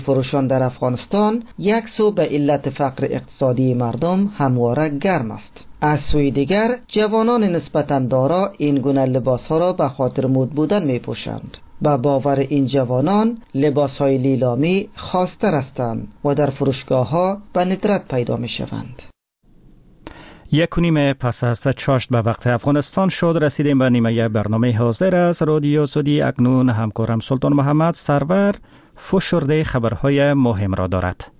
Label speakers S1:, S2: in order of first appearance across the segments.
S1: فروشان در افغانستان یک سو به علت فقر اقتصادی مردم همواره گرم است. از سوی دیگر جوانان نسبتاً دارا این گونه لباسها را به خاطر مد بودن می پوشند. با باور این جوانان لباسهای لیلامی خاص‌تر هستند و در فروشگاه‌ها به ندرت پیدا می شوند.
S2: 1:30 پس از چاشت به وقت افغانستان شد. رسیدیم به نیمه برنامه حاضر از رادیو آزادی. اکنون همکارم سلطان محمد سرور فشرده خبرهای مهم را دارد.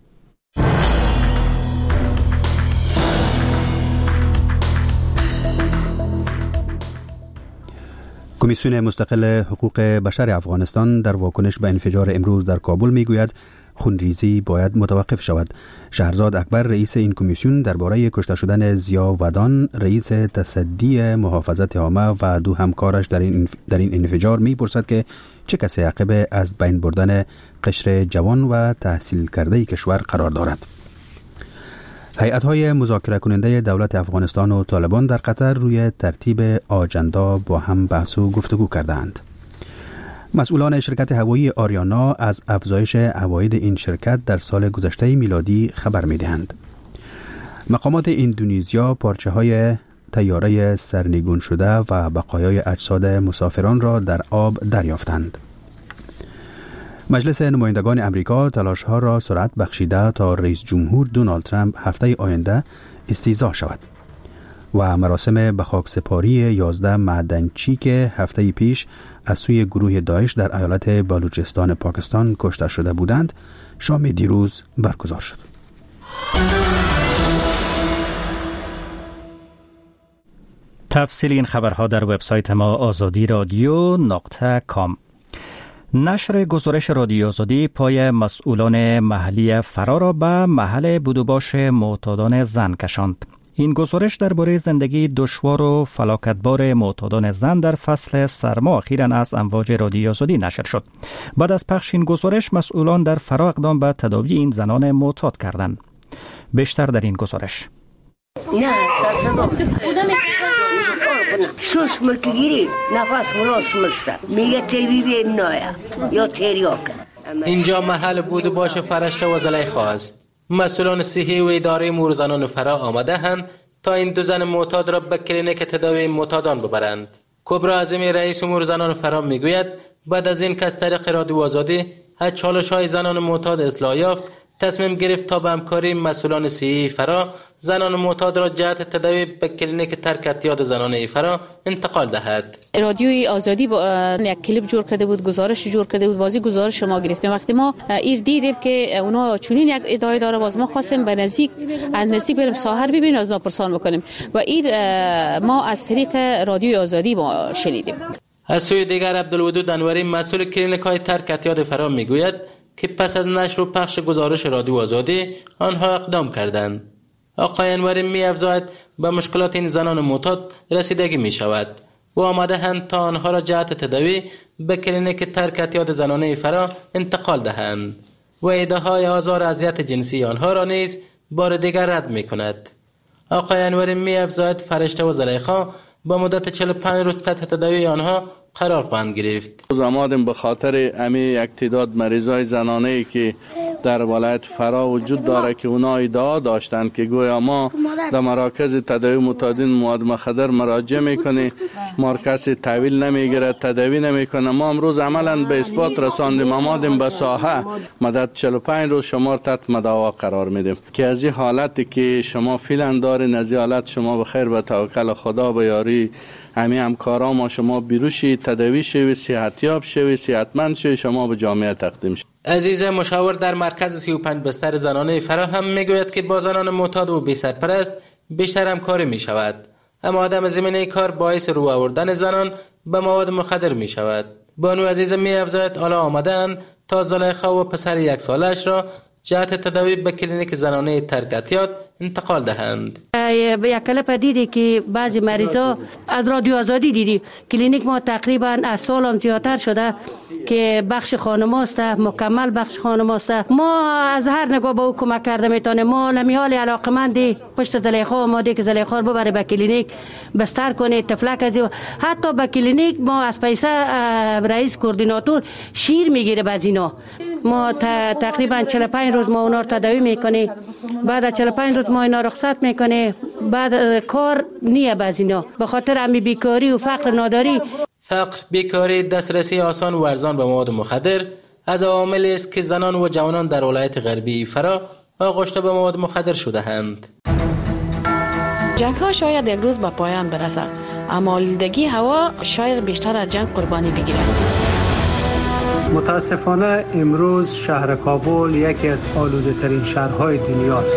S3: کمیسیون مستقل حقوق بشر افغانستان در واکنش به انفجار امروز در کابل میگوید خونریزی باید متوقف شود. شهرزاد اکبر رئیس این کمیسیون درباره کشته شدن ضیا ودان رئیس تصدی محافظت عامه و دو همکارش در این انفجار میپرسد که چه کسی عقب از بین بردن قشر جوان و تحصیل کرده کشور قرار دارد. هیئت‌های مذاکره کننده دولت افغانستان و طالبان در قطر روی ترتیب آجندا با هم بحث و گفتگو کردند. مسئولان شرکت هوایی آریانا از افزایش عواید این شرکت در سال گذشته میلادی خبر می‌دهند. مقامات اندونزیا پارچه‌های طیاره سرنگون شده و بقایای اجساد مسافران را در آب دریافتند. مجلس نمایندگان امریکا تلاش‌ها را سرعت بخشیده تا رئیس جمهور دونالد ترامپ هفته آینده استیضاح شود و مراسم به خاکسپاری 11 معدنچی که هفته پیش از سوی گروه داعش در ایالت بلوچستان پاکستان کشته شده بودند شام دیروز برگزار شد.
S2: تفصیل این خبرها در وبسایت ما azadi.radio.com. نشر گزارش رادیو آزادی پای مسئولان محلی فرا را به محل بودوباش معتادان زن کشاند. این گزارش درباره زندگی دشوار و فلاکتبار معتادان زن در فصل سرما اخیراً از امواج رادیو آزادی نشر شد. بعد از پخش این گزارش مسئولان در فرا اقدام به تداوی این زنان معتاد کردند. بیشتر در این گزارش.
S4: نه شش مکگیری نفس ملاس مستر میگه تیوی بیم نایا یا تریاک.
S5: اینجا محل بودوباش فرشته و زلیخا است. مسئولان صحی و اداره امور زنان فرا آمده هستند تا این دو زن معتاد را به کلینیک تداوی معتادان ببرند. کبرا اعظمی رئیس امور زنان فرا میگوید بعد از این که از طریق رادیو آزادی از چالش‌های زنان معتاد اطلاع یافت تصمیم گرفت تا به همکاری مسئولان صحی فرا زنان معتاد را جهت تداوی به کلینیک ترک اعتیاد زنانه فرا انتقال دهد.
S6: رادیوی آزادی با یک کلیپ جور کرده بود، گزارش جور کرده بود، بازی گزارش ما گرفتیم. وقتی ما ایر دیدیم که اونا چنین یک ادعای داره، باز ما خواستیم به نزدیک بریم ساحر ببینیم، از ناپرسان بکنیم و ایر ما از طریق رادیوی آزادی ما شنیدیم.
S5: از سوی دیگر عبدالودود انوری مسئول کلینیک‌های ترک اعتیاد فرا میگوید که پس از نشر و پخش گزارش رادیو آزادی آنها اقدام کردند. آقای انوری می‌افزاید به مشکلات این زنان معتاد رسیدگی می‌شود و آماده هستند تا آنها را جهت تداوی به کلینیک ترک اعتیاد زنانه فرا انتقال دهند و ادعاهای آزار و اذیت جنسی آنها را نیز بار دیگر رد می‌کند. آقای انوری می‌افزاید فرشته و زلیخا با مدت 45 روز تحت تداوی آنها قرار خواهند گرفت.
S7: آمادیم به خاطر امی یک تعداد مریضای زنانه‌ای که در ولایت فرا وجود داره که اونا ادعا داشتند که گویا ما در مراکز تداوی معتادین مواد مخدر مراجعه میکنیم، مرکز تحویل نمیگیره، تداوی نمیکنه. ما امروز عملا به اثبات رساندیم، آمادیم به ساحه مدت 45 روز شما تحت مداوا قرار میدیم که از این حالتی که شما فعلا دارین از این حالت شما به خیر به توکل خدا به یاری همه همکارا ما شما بیروشی تداوی شوی، صحتیاب شوی، صحتمند شوی، شما به جامعه تقدیم شوی.
S5: عزیز مشاور در مرکز 35 بستر زنانه فرا هم میگوید که با زنان معتاد و بی سرپرست بیشتر همکاری می شود، اما عدم زمینه کار باعث رو آوردن زنان به مواد مخدر می شود. بانو عزیز می افزاید حالا آمدن تا زلیخا و پسر 1 سالش را جهت تداوی به کلینیک زنانه ترک اعتیاد انتقال دهند.
S8: یک کلپ دیدی که بعضی مریضا از رادیو آزادی دیدی کلینیک ما تقریبا از سال هم زیادتر شده که بخش خانماست، مکمل بخش خانماست. ما از هر نگاه به او کمک کرده میتونه. ما نمیال علاقمندی پشت زلیخا آماده که زلیخا رو ببره به کلینیک بستر کنه تفلک از حتی به کلینیک ما از پیسه رئیس کوردیناتور شیر میگیره باز اینا. ما تقریبا 45 روز ما اونا رو تداوی میکنه. بعد از 45 روز ما اینا رخصت میکنه. بعد کار نیه باز اینا به خاطر امی بیکاری و فقر ناداری.
S5: فقر، بیکاری، دسترسی آسان و ارزان به مواد مخدر از عواملی است که زنان و جوانان در ولایت غربی فرا آغشته به مواد مخدر شده‌اند.
S9: جنگ ها شاید یک روز به پایان برسد، اما آلودگی هوا شاید بیشتر از جنگ قربانی بگیرد.
S10: متاسفانه امروز شهر کابل یکی از آلوده ترین شهرهای دنیاست.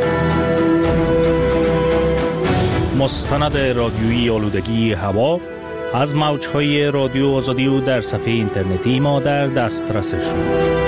S11: مستند رادیویی آلودگی هوا از موجهای رادیو آزادی و در صفحه اینترنتی ما در دسترس شد.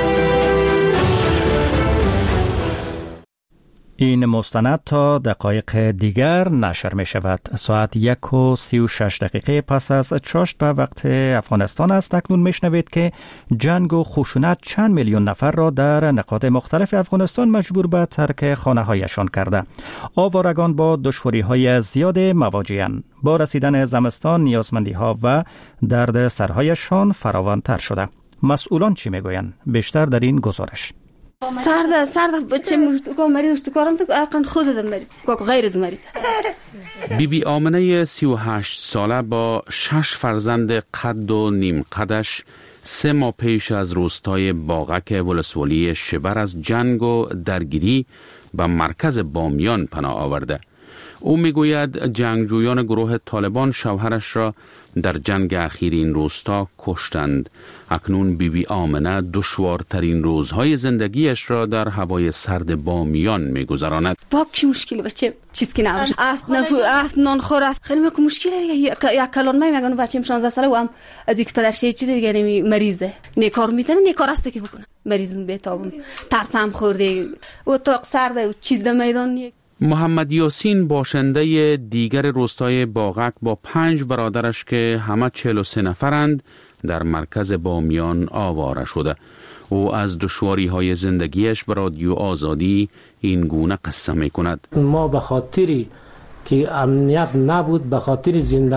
S2: این مستند تا دقایق دیگر نشر می شود. ساعت 1:36 پس از چاشت به وقت افغانستان است. اکنون می شنوید که جنگ و خشونت چند میلیون نفر را در نقاط مختلف افغانستان مجبور به ترک خانه هایشان کرده. آوارگان با دشواری های زیاد مواجه‌اند. با رسیدن زمستان نیازمندی ها و درد سرهایشان فراوان‌تر شده. مسئولان چی می گویند؟ بیشتر در این گزارش.
S12: سرد بچه مریض کارم تو اقن خودم مریض غیر از مریض.
S13: بیبی آمنه 38 ساله با 6 فرزند قد و نیم قدش 3 ماه پیش از روستای باغک ولسوالی شبر از جنگ و درگیری به مرکز بامیان پناه آورده. او میگوید جنگجویان گروه طالبان شوهرش را در جنگ اخیر این روستا کشتند. اکنون بیبی آمنه دشوارترین روزهای زندگیش را در هوای سرد بامیان میگذراند.
S12: باب چی مشکلی بچه چیز که نباشه افت نان خورد خیلی میگه مشکلی دیگه یک کلان میگن بچه‌م 16 ساله و هم از یک پدرشه چی دیگه نمی مریضه نیکار میتونه نیکار است که بکنه مریضم بتابم ترسم خورده و تو سرد و چیز در میدان.
S13: محمد یاسین باشنده دیگر روستای باغک با 5 برادرش که همه 43 نفرند در مرکز بامیان آواره شده. او از دشواری‌های زندگیش به رادیو آزادی این گونه قصه می‌کند.
S10: ما به خاطری که امنیت نبود، به خاطر زنده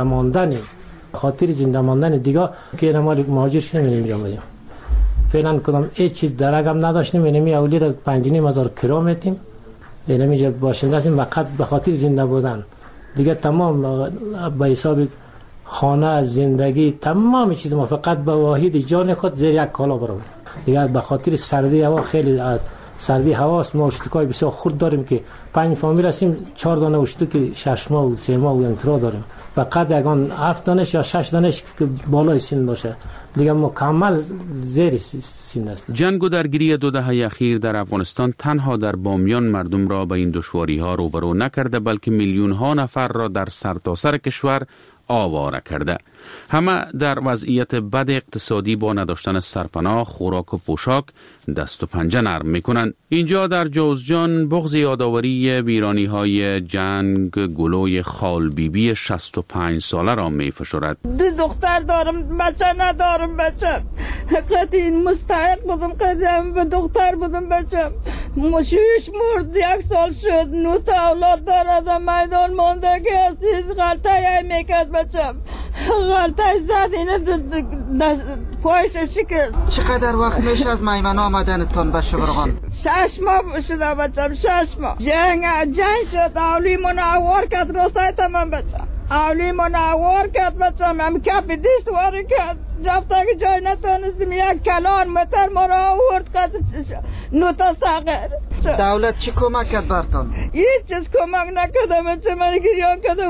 S10: ماندن دیگه که ما مهاجر شدیم می‌ریم. فعلا کدام هیچ چیز درگم نداشتیم. اینمی اولی را 5,500 کرا میتیم. اینمی باشنده هستیم فقط به خاطر زنده بودن. دیگه تمام به حساب خانه، زندگی، تمام چیز ما فقط به واحد جان خود زیر یک کالا برام. دیگه به خاطر سردی هوا خیلی از سردی هواست ما اشتکای بسیار خرد داریم که 5 فامیل هستیم 4 دانه اشتک 6 ماه و 3 ماه و انترا داریم. فقط یگان 7 دانش یا 6 دانش که بالای سن باشه. دیگه مکمل زیر سن است.
S13: جنگ و درگیری 2 دهه اخیر در افغانستان تنها در بامیان مردم را به این دشواری ها روبرو نکرده بلکه میلیون ها نفر را در سرتاسر کشور آواره کرده. همه در وضعیت بد اقتصادی با نداشتن سرپناه، خوراک و پوشاک دست و پنجه نرم میکنند. اینجا در جوزجان بغض یادآوری ویرانی های جنگ گلوی خال بیبی 65 ساله را میفشرد.
S14: 2 دختر دارم، بچه ندارم. بچه قطعی مستحق بودم، قطعی به دختر بودم. بچه مشویش مرد 1 سال شد. 9 تا اولاد دارد. میدان مانده که هستیز غلطه میکرد. بچه غلطه زد اینه پایش شکست.
S1: چقدر وقت میشه از میمن آمدنتان به شبرغان؟
S14: 6 ماه شده بچم. 6 ماه جنگ شد. اولی منوار کرد روستای تمام. بچم اولی منوار کرد. بچم هم کپ دیست واری کرد. رفته که جای نتونستیم یک کلان متر ما را آورد کرد. 9 تا ساغر.
S1: دولت چی کمک کرد برتان؟
S14: هیچ چیز کمک نکرده. بچه من گریان کرده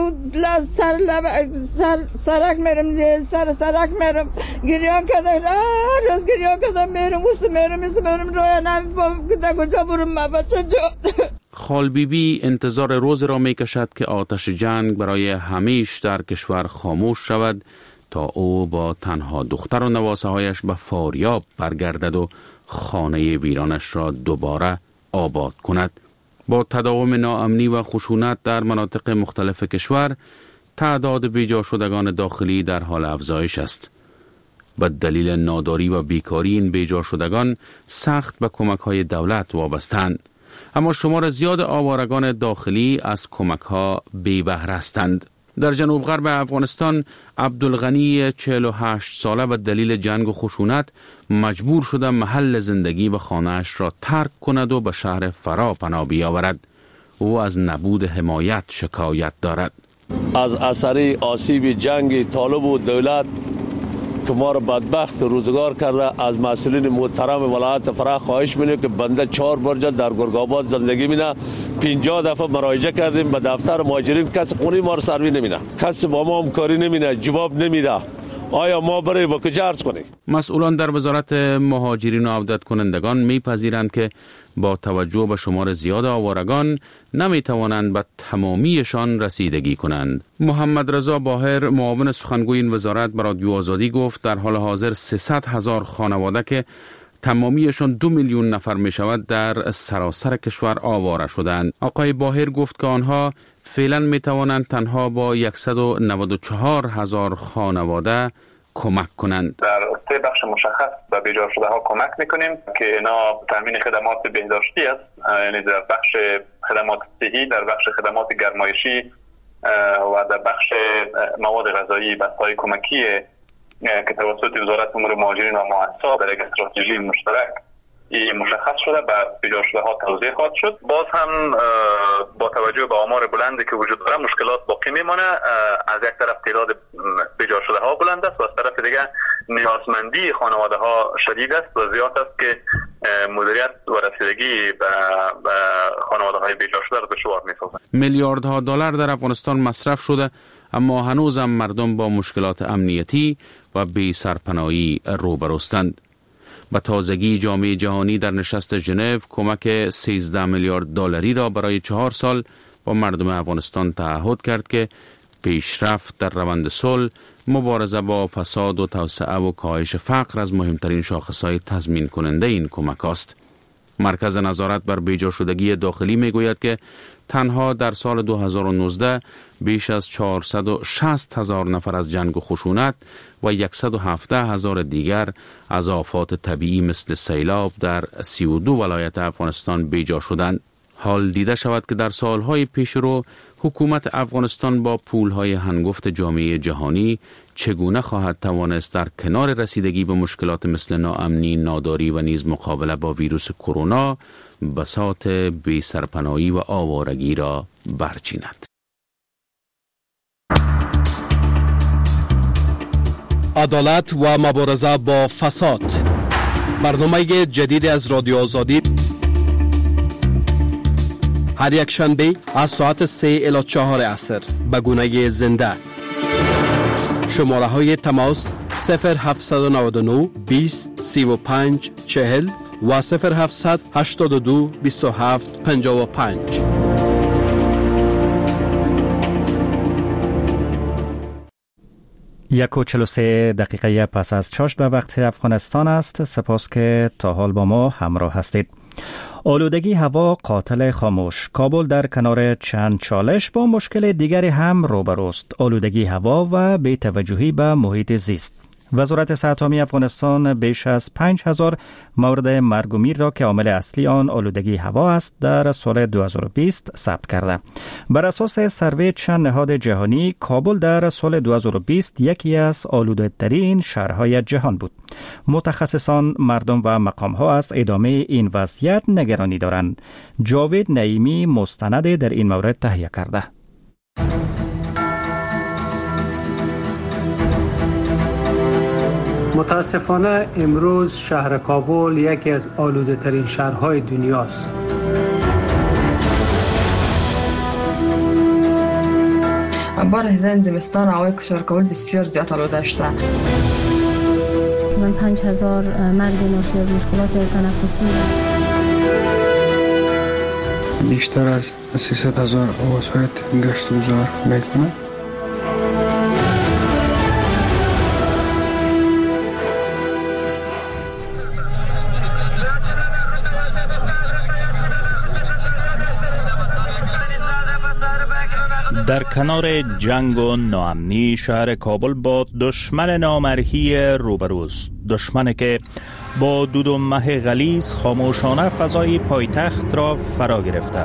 S14: سرک میرم سرک میرم گریان کرده. روز گریان کرده میرم رویا نمیفهم که کجا برم. ما بچه جا
S13: خال بیبی انتظار روز را میکشد که آتش جنگ برای همیشه در کشور خاموش شود تا او با تنها دختر و نواسه هایش به فاریاب برگردد و خانه ویرانش را دوباره آباد کند. با تداوم ناامنی و خشونت در مناطق مختلف کشور، تعداد بیجا شدگان داخلی در حال افزایش است. به دلیل ناداری و بیکاری این بیجا شدگان سخت به کمک‌های دولت وابستند. اما شمار زیاد آوارگان داخلی از کمک‌ها بی بهره هستند. در جنوب غرب افغانستان، عبدالغنی 48 ساله به دلیل جنگ و خشونت مجبور شده محل زندگی و خانه‌اش را ترک کند و به شهر فرا پناه بیاورد. او از نبود حمایت شکایت دارد.
S15: از اثر آسیب جنگ طالب و دولت که ما را بدبخت روزگار کرده، از مسئولین محترم ولایت فرا خواهش می‌کنیم که بنده 4 برجه در گرگ‌آباد زندگی می‌کنه. 50 دفعه مراجعه کردیم به دفتر مهاجرین، کسی خونه ما را سروی نمی‌کنه، کسی با ما همکاری نمی‌کنه، جواب نمیده. آیا ما برای با کجا عرض کنیم؟
S13: مسئولان در وزارت مهاجرین و عودت کنندگان می‌پذیرند که با توجه به شمار زیاد آوارگان نمی‌توانند به تمامیشان رسیدگی کنند. محمد رضا باهر، معاون سخنگوی این وزارت، به رادیو آزادی گفت در حال حاضر 300,000 خانواده که تمامیشان 2 میلیون نفر می شود در سراسر کشور آواره شدند. آقای باهر گفت که آنها فعلا می توانند تنها با 194,000 خانواده کمک کنند.
S16: در 3 بخش مشخص به بیجا شده ها کمک میکنیم که اینا تامین خدمات بهداشتی است، یعنی در بخش خدمات صحی، در بخش خدمات گرمایشی و در بخش مواد غذایی، بسته‌های کمکی که توسط وزارت امور مهاجرین و مؤسسات در یک استراتژی مشترک مشخص شده به بیجا شده ها توزیع خواهد شد. باز هم با توجه به آمار بلندی که وجود داره مشکلات باقی میمانه. از یک طرف تعداد بیجا شده ها بلند است و از طرف دیگه نیازمندی خانواده ها شدید است و زیاد است که مدیریت و رسیدگی به خانواده های بیجا شده را دشوار می‌سازد.
S13: میلیاردها دلار در افغانستان مصرف شده، اما هنوزم مردم با مشکلات امنیتی و بی سرپناهی روبروستند. به تازگی جامعه جهانی در نشست ژنو کمک 13 میلیارد دلاری را برای 4 سال با مردم افغانستان تعهد کرد که پیشرفت در روند صلح، مبارزه با فساد و توسعه و کاهش فقر از مهمترین شاخصهای تضمین کننده این کمک است. مرکز نظارت بر بیجا شدگی داخلی می گوید که تنها در سال 2019 بیش از 460,000 نفر از جنگ و خشونت و 117,000 دیگر از آفات طبیعی مثل سیلاب در 32 ولایت افغانستان بیجا شدند. حال دیده شود که در سالهای پیش رو حکومت افغانستان با پولهای هنگفت جامعه جهانی چگونه خواهد توانست در کنار رسیدگی به مشکلات مثل ناامنی، ناداری و نیز مقابله با ویروس کرونا بساط بی سرپناهی و آوارگی را برچیند.
S17: عدالت و مبارزه با فساد، برنامه جدید از رادیو آزادی، هر یک شنبه از ساعت 3 الی 4 عصر به گونه زنده. شماره های تماس 0799 20 35 40 و 0700 82 27 55.
S2: یک و 43 دقیقه پس از چاشت به وقت افغانستان است. سپاس که تا حال با ما همراه هستید. آلودگی هوا قاتل خاموش. کابل در کنار چند چالش با مشکل دیگری هم روبروست: آلودگی هوا و بی‌توجهی به محیط زیست. وزارت صحت عامه افغانستان بیش از 5,000 مورد مرگ و میر را که عامل اصلی آن آلودگی هوا است در سال 2020 ثبت کرده. بر اساس سروی چند نهاد جهانی، کابل در سال 2020 یکی از آلوده‌ترین شهرهای جهان بود. متخصصان، مردم و مقام‌ها از ادامه این وضعیت نگرانی دارند. جاوید نعیمی مستند در این مورد تهیه کرده.
S18: متاسفانه امروز شهر کابل یکی از آلوده ترین شهرهای دنیاست.
S19: بار هزار زمستان هوای شهر کابل بسیار زیاد آلوده شده.
S20: من 5,000 مرگ ناشی از مشکلات تنفسی.
S21: بیشتر از 300,000 وسایط گشت و گذار میکنه.
S11: در کنار جنگ و ناامنی شهر کابل با دشمن نامرئی روبروست. دشمنی که با دود و مه غلیظ خاموشانه فضای پایتخت را فرا گرفته.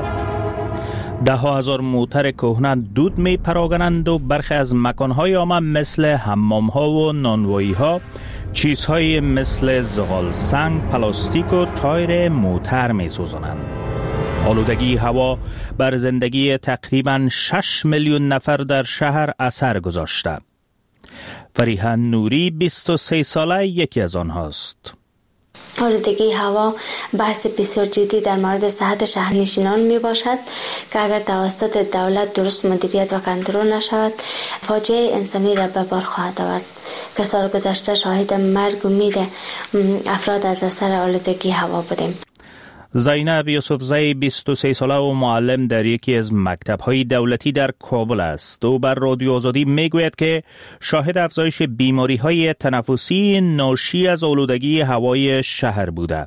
S11: ده هزار موتر کهنه دود می پراگنند و برخی از مکانهای آنها مثل حمامها و نانواییها چیزهای مثل زغال سنگ، پلاستیک و تایر موتر می سوزانند. آلودگی هوا بر زندگی تقریباً 6 میلیون نفر در شهر اثر گذاشته. فریحه نوری 23 ساله یکی از آنهاست.
S3: آلودگی هوا بحث بسیار جدی در مورد صحت شهرنشینان می باشد که اگر توسط دولت درست مدیریت و کنترل نشود فاجعه انسانی را به بار خواهد آورد که سال گذشته شاهد مرگ و میر افراد از اثر آلودگی هوا بودیم.
S11: زینب یوسفزی 23 ساله و معلم در یکی از مکتب‌های دولتی در کابل است. او بر رادیو آزادی میگوید که شاهد افزایش بیماری‌های تنفسی ناشی از آلودگی هوای شهر بوده.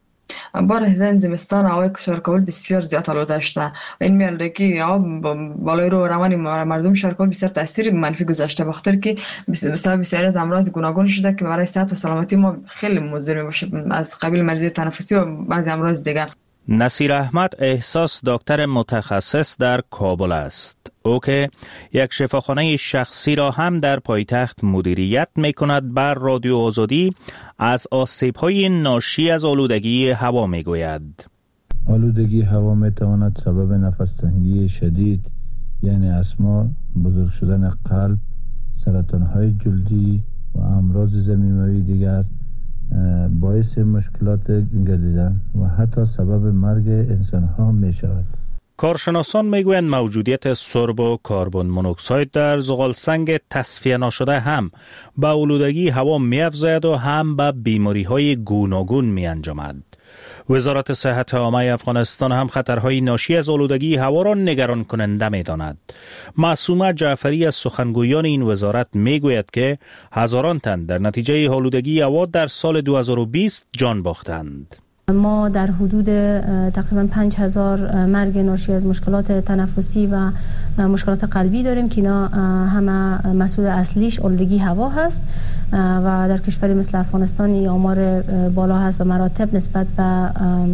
S19: بار هزین زمستان هوای شهر کابل بسیار زیاد آلوده شده و این آلودگی بالای روان مردم شهر کابل بسیار تاثیر منفی گذاشته، بخاطر که بسیار از امراض گوناگون شده که برای صحت و سلامتی ما خیلی مضر میشه، از قبیل مریضی تنفسی و بعضی امراض دیگر.
S11: نصیر احمد احساس دکتر متخصص در کابل است. او که یک شفاخانه شخصی را هم در پایتخت مدیریت می کند بر رادیو آزادی از آسیب‌های ناشی از آلودگی هوا می گوید.
S22: آلودگی هوا می تواند سبب نفس تنگی شدید یعنی اسما، بزرگ شدن قلب، سرطان‌های جلدی و امراض ضمیموی دیگر باعث مشکلات گردیدن و حتی سبب مرگ انسان‌ها می شود.
S11: کارشناسان میگویند موجودیت سرب و کربن مونوکساید در زغال سنگ تصفیه نشده هم به آلودگی هوا می‌افزاید و هم به بیماری‌های گوناگون می‌انجامد. وزارت صحت عامه افغانستان هم خطرهای ناشی از آلودگی هوا را نگران کننده می‌داند. معصومه جعفری از سخنگویان این وزارت میگوید که هزاران تن در نتیجه آلودگی هوا در سال 2020 جان باختند.
S20: ما در حدود تقریبا 5000 مرگ ناشی از مشکلات تنفسی و مشکلات قلبی داریم که اینا همه مسئول اصلیش آلودگی هوا هست و در کشوری مثل افغانستان آمار بالا هست به مراتب نسبت به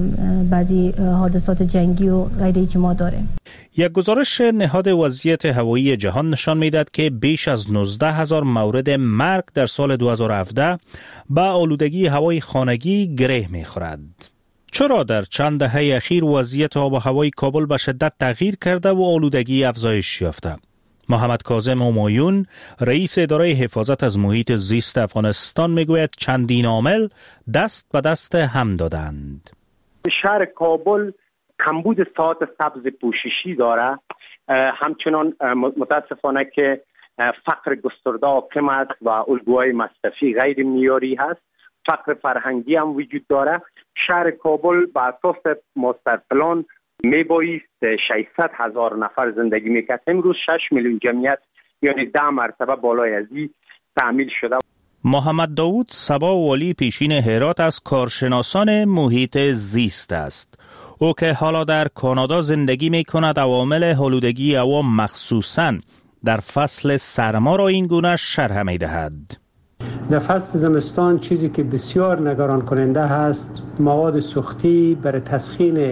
S20: بعضی حادثات جنگی و غیری که ما داریم.
S11: یک گزارش نهاد وضعیت هوایی جهان نشان می‌دهد که بیش از 19,000 مورد مرگ در سال 2017 به آلودگی هوای خانگی گره می‌خورد. چرا در چند دهه اخیر وضعیت آب و هوای کابل به شدت تغییر کرده و آلودگی افزایش یافته؟ محمد کاظم همایون رئیس اداره حفاظت از محیط زیست افغانستان میگوید چندین عامل دست به دست هم دادند. شهر کابل
S23: کمبود ساعات سبز پوششی داره، همچنان متاسفانه که فقر گسترده حاکم است و الگوهای مصرفی غیر معیاری هست، فقر فرهنگی هم وجود داره. شهر کابل به اساس ماستر پلان میبایست 600,000 نفر زندگی میکرد، امروز 6 میلیون جمعیت یعنی 10 مرتبه بالای از این تعمیل شده.
S11: محمد داوود صبا والی پیشین هرات از کارشناسان محیط زیست است. او که حالا در کانادا زندگی می کند عوامل آلودگی هوا مخصوصاً در فصل سرما را این گونه شرح می دهد.
S18: در فصل زمستان چیزی که بسیار نگران کننده هست مواد سوختی برای تسخین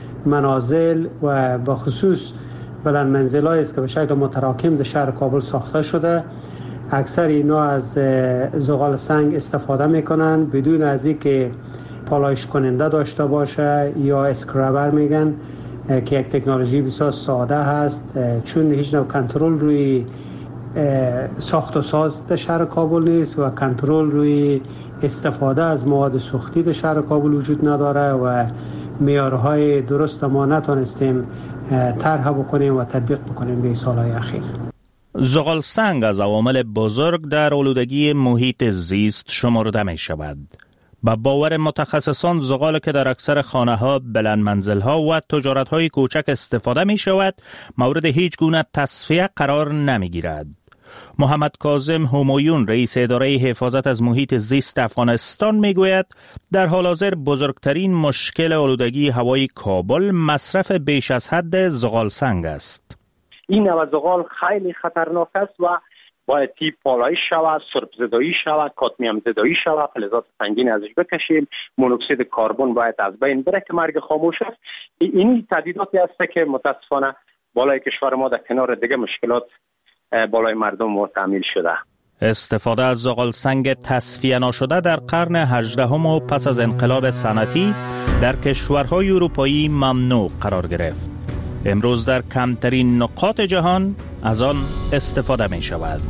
S18: منازل و به خصوص بلند منزل‌هایی است که به شکل متراکم در شهر کابل ساخته شده. اکثر اینا از زغال سنگ استفاده میکنن بدون از اینکه پالایش کننده داشته باشه یا اسکرابر میگن که یک تکنولوژی بسیار ساده هست، چون هیچ نوع کنترل روی ساخت و ساز در شهر کابل نیست و کنترل روی استفاده از مواد سوختی در شهر کابل وجود نداره و معیارهای درست ما نتونستیم طرح بکنیم و تطبیق بکنیم به سالهای اخیر.
S11: زغال سنگ از عوامل بزرگ در آلودگی محیط زیست شمرده می شود. با باور متخصصان زغال که در اکثر خانه‌ها، بلند منزل‌ها و تجارت‌های کوچک استفاده می‌شود، مورد هیچ گونه تصفیه قرار نمی‌گیرد. محمد کاظم همایون رئیس اداره حفاظت از محیط زیست افغانستان میگوید در حال حاضر بزرگترین مشکل آلودگی هوای کابل مصرف بیش از حد زغال سنگ است.
S23: این نوزغال خیلی خطرناک است و باید تیپ پالایش شود، سرب زدایی شود، کادمیوم زدایی شود، فلزات سنگین ازش بکشیم، مونوکسید کربن باید از بین بره که مرگ خاموش است. این تهدیداتی است که متاسفانه بالای کشور ما در کنار دیگه مشکلات بالای مردم ما تعمیل شده.
S11: استفاده از زغال سنگ تصفیه نشده در قرن 18 و پس از انقلاب صنعتی در کشورهای اروپایی ممنوع قرار گرفت. امروز در کمترین نقاط جهان از آن استفاده می شود.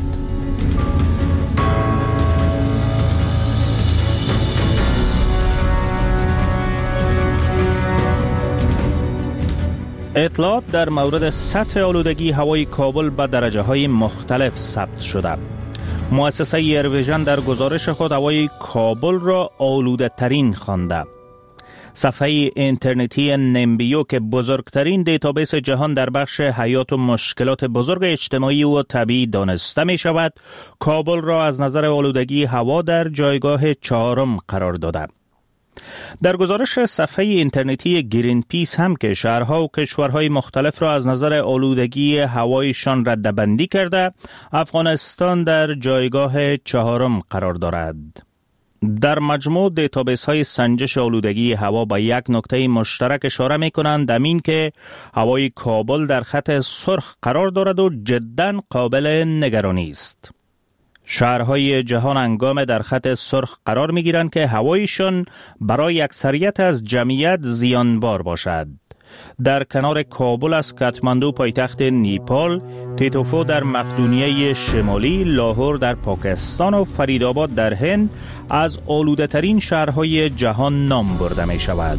S11: اطلاعات در مورد سطح آلودگی هوای کابل به درجه‌های مختلف ثبت شده. مؤسسه ایرویژن در گزارش خود هوای کابل را آلوده ترین خوانده. صفحه اینترنتی نمبیو که بزرگترین دیتابیس جهان در بخش حیات و مشکلات بزرگ اجتماعی و طبیعی دانسته می شود، کابل را از نظر آلودگی هوا در جایگاه 4 قرار داده. در گزارش صفحه اینترنتی گرین پیس هم که شهرها و کشورهای مختلف را از نظر آلودگی هوایشان رده‌بندی کرده، افغانستان در جایگاه 4 قرار دارد. در مجموع دیتابیس های سنجش آلودگی هوا با یک نکته مشترک اشاره می کنند، همین که هوای کابل در خط سرخ قرار دارد و جداً قابل نگرانی است. شهرهای جهان هنگام در خط سرخ قرار می گیرند که هوایشان برای اکثریت از جمعیت زیانبار باشد. در کنار کابل از کاتماندو پایتخت نیپال، تیتوفو در مقدونیه شمالی، لاهور در پاکستان و فریدآباد در هند از آلوده ترین شهرهای جهان نام برده می شود.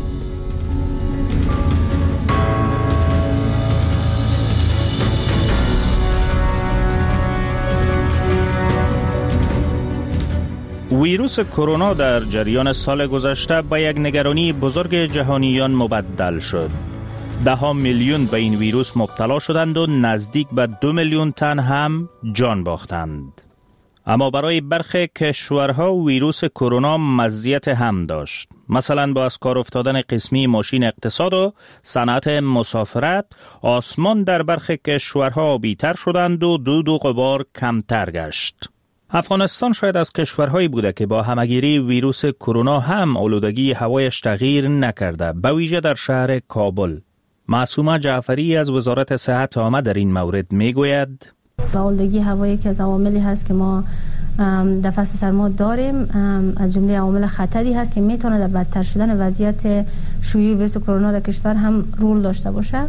S11: ویروس کرونا در جریان سال گذشته به یک نگرانی بزرگ جهانیان مبدل شد. 10 میلیون به این ویروس مبتلا شدند و نزدیک به 2 میلیون تن هم جان باختند. اما برای برخی کشورها ویروس کرونا مزیت هم داشت. مثلا با از کار افتادن قسمی ماشین اقتصاد و صنعت مسافرت، آسمان در برخی کشورها آبی‌تر شدند و دود و غبار کمتر گشت. افغانستان شاید از کشورهایی بوده که با همگیری ویروس کرونا هم آلودگی هوایش تغییر نکرده، به ویژه در شهر کابل. معصومه جعفری از وزارت صحت عامه در این مورد میگوید:
S20: آلودگی هوایی که از عواملی هست که ما در فصل سرما داریم، از جمله عوامل خطری هست که میتونه در بدتر شدن وضعیت شیوع ویروس کرونا در کشور هم رول داشته باشه،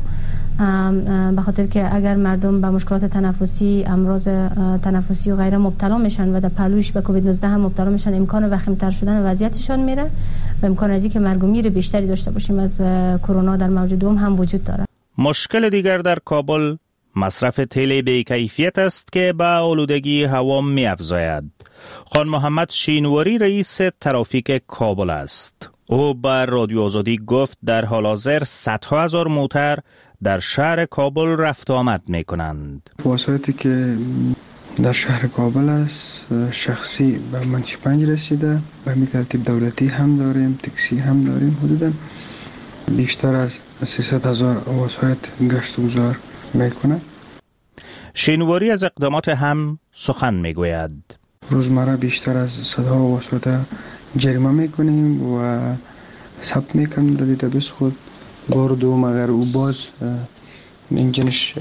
S20: به خاطر که اگر مردم به مشکلات تنفسی، امراض تنفسی و غیره مبتلا میشن و در پهلوش به کووید 19 هم مبتلا میشن، امکان وخیم‌تر شدن وضعیتشان میره و امکان از اینکه مرگ و میر بیشتری داشته باشیم از کرونا در موج دوم هم وجود داره.
S11: مشکل دیگر در کابل مصرف تیل بی‌کیفیت است که به آلودگی هوا می‌افزاید. خان محمد شینواری رئیس ترافیک کابل است. او به رادیو آزادی گفت در حال حاضر صدها هزار موتر در شهر کابل رفت و آمد می کنند.
S21: وسایتی که در شهر کابل است شخصی به منشی 5 رسیده، به همین ترتیب دولتی هم داریم، تاکسی هم داریم. حدودا بیشتر از 300,000 وسایت گشت و گذار می کنند.
S11: شینواری از اقدامات هم سخن می گوید.
S21: روزمره بیشتر از 100 وسایت جریمه می کنیم و ثبت می کنیم در دیتابیس خود. بار دوم اگر او باز انجینش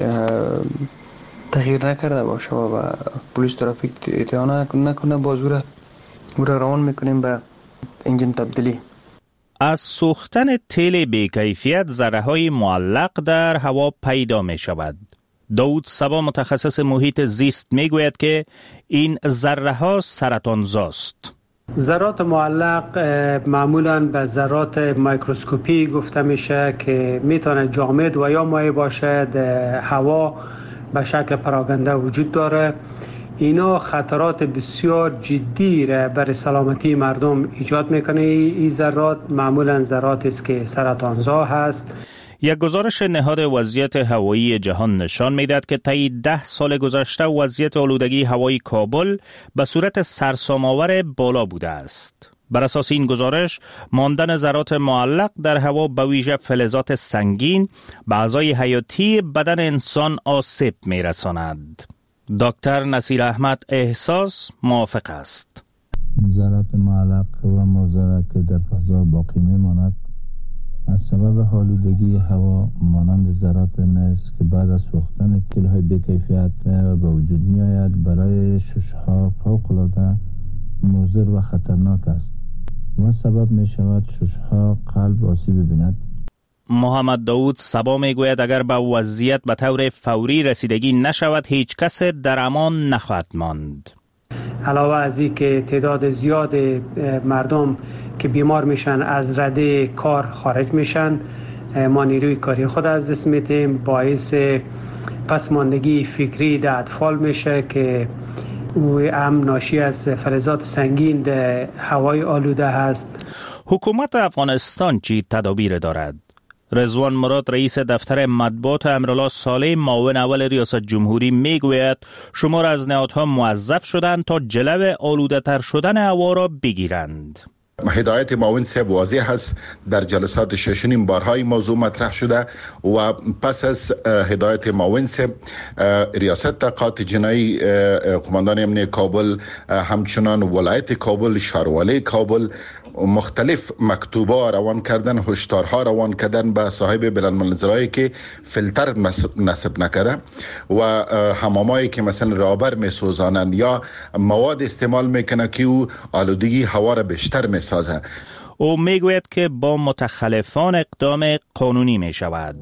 S21: تغییر نکرده باشه و پلیس ترافیک اطاعت نکنه، باز او را روان میکنیم به انجین تبدیلی.
S11: از سوختن تیل بی‌کیفیت ذره‌های معلق در هوا پیدا می شود. داود صبا متخصص محیط زیست می گوید که این ذره‌ها سرطانزاست.
S18: ذرات معلق معمولاً به ذرات میکروسکوپی گفته میشه که میتونه جامد و یا مایع باشه، هوا به شکل پراکنده وجود داره. اینا خطرات بسیار جدی را برای سلامتی مردم ایجاد میکنه. این ذرات معمولاً ذراتی است که سرطانزا هست.
S11: یک گزارش نهاد وضعیت هوایی جهان نشان می‌دهد که طی 10 سال گذشته وضعیت آلودگی هوایی کابل به صورت سرسام‌آور بالا بوده است. بر اساس این گزارش ماندن ذرات معلق در هوا به ویژه فلزات سنگین به اعضای حیاتی بدن انسان آسیب می‌رساند. دکتر نصیر احمد احساس موافق است.
S22: ذرات معلق و مضر که در فضا باقی میماند از سبب آلودگی هوا مانند ذرات مس که بعد از سوختن تیل‌های بی‌کیفیت به وجود می‌آید برای شش‌ها فوق‌العاده مضر و خطرناک است و سبب می‌شود شش‌ها قلب آسیب ببیند.
S11: محمد داود صبا میگوید اگر به وضعیت به طور فوری رسیدگی نشود هیچ کس در امان نخواهد ماند.
S18: علاوه از این که تعداد زیاد مردم که بیمار میشن از رده کار خارج میشن، ما نیروی کاری خود از دست میدیم، باعث پسماندگی فکری در اطفال میشه که او هم ناشی از فلزات سنگین در هوای آلوده هست.
S11: حکومت افغانستان چی تدابیر دارد؟ رضوان مراد رئیس دفتر مطبوعات امرالله صالح معاون اول ریاست جمهوری میگوید شمار از نهادها موظف شدند تا جلو آلوده تر شدن هوا را بگیرند.
S4: هدایت معاون صاحب واضح است، در جلسات ششنیم بارهای موضوع مطرح شده و پس از هدایت معاون صاحب ریاست تحقیقات جنایی قماندان امنیت کابل همچنان ولایت کابل شاروالی کابل مختلف مکتوبا روان کردن، هشدارها روان کردن به صاحب بلندمنظرهایی که فیلتر نصب نکرده و حمامایی که مثلا رابر میسوزانند یا مواد استعمال میکنه که او آلودگی هوا را بیشتر میسازه.
S11: او میگوید که با متخلفان اقدام قانونی میشود.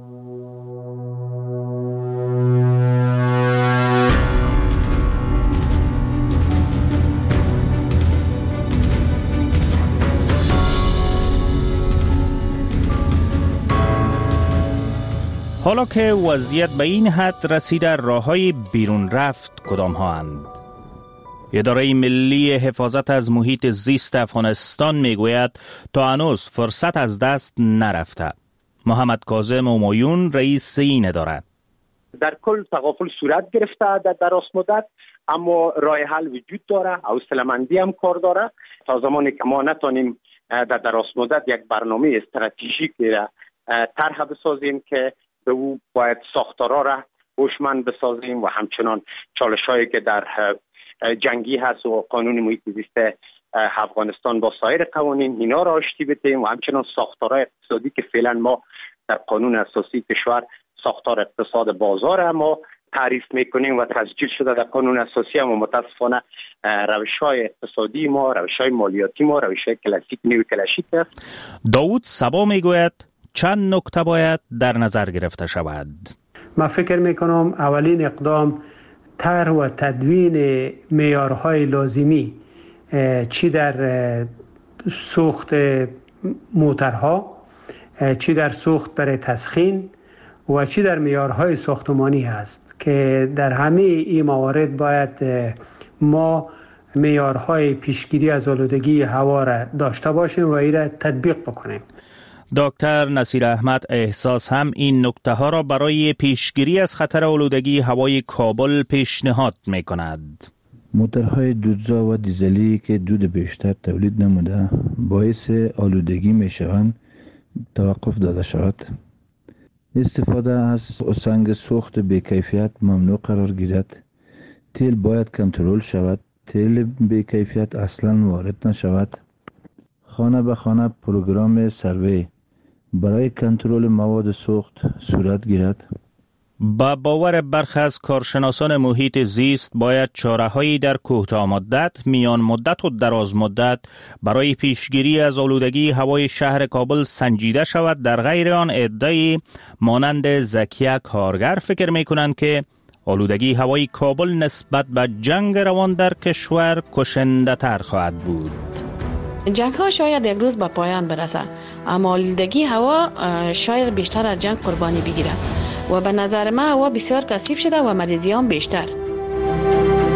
S11: حالا که وضعیت به این حد رسیده راه‌های بیرون رفت کدام ها اند؟ اداره ملی حفاظت از محیط زیست افغانستان میگوید تا هنوز فرصت از دست نرفته. محمد کاظم همایون رئیس این اداره:
S23: در کل تغافل صورت گرفته در دراز مدت، اما راه حل وجود داره، حوصله‌مندی هم کار داره. تا زمانی که ما نتونیم در دراز مدت یک برنامه استراتژیک طرح بسازیم که به او باید ساختارها را هوشمند بسازیم و همچنان چالش‌هایی که در جنگی هست و قانون محیط زیست افغانستان با سایر قوانین اینا را آشتی بدیم و همچنان ساختارهای اقتصادی که فعلا ما در قانون اساسی کشور ساختار اقتصاد بازار ما تعریف میکنیم و تسجیل شده در قانون اساسی، اما متاسفانه روش‌های اقتصادی ما، روش‌های مالیاتی ما، روش‌های کلاسیک نیوکلاسیک است.
S11: داود صبا میگوید چند نکته باید در نظر گرفته شود.
S18: من فکر میکنم اولین اقدام طرح و تدوین معیارهای لازمی چی در سوخت موترها، چی در سوخت برای تسخین و چی در معیارهای ساختمانی هست که در همه این موارد باید ما معیارهای پیشگیری از آلودگی هوا را داشته باشیم و این را تطبیق بکنیم.
S11: دکتر نصیر احمد احساس هم این نکته ها را برای پیشگیری از خطر آلودگی هوای کابل پیشنهاد می کند.
S22: موتورهای دودزا و دیزلی که دود بیشتر تولید نموده باعث آلودگی می شوند توقف داده شود. استفاده از سنگ سوخت بی‌کیفیت ممنوع قرار گیرد. تیل باید کنترل شود. تیل بی‌کیفیت اصلا وارد نشود. خانه به خانه پروگرام سروی برای کنترل مواد سوخت صورت گیرد.
S11: با باور برخی از کارشناسان محیط زیست باید چاره‌هایی در کوتاه مدت، میان مدت و دراز مدت برای پیشگیری از آلودگی هوای شهر کابل سنجیده شود. در غیر آن عده‌ای مانند زکیه کارگر فکر می‌کنند که آلودگی هوای کابل نسبت به جنگ روان در کشور کشنده تر خواهد بود.
S9: جنگ ها شاید یک روز به پایان برسه، اما آلودگی هوا شاید بیشتر از جنگ قربانی بگیرد و به نظر من هوا بسیار کثیف شده و مریضیان بیشتر.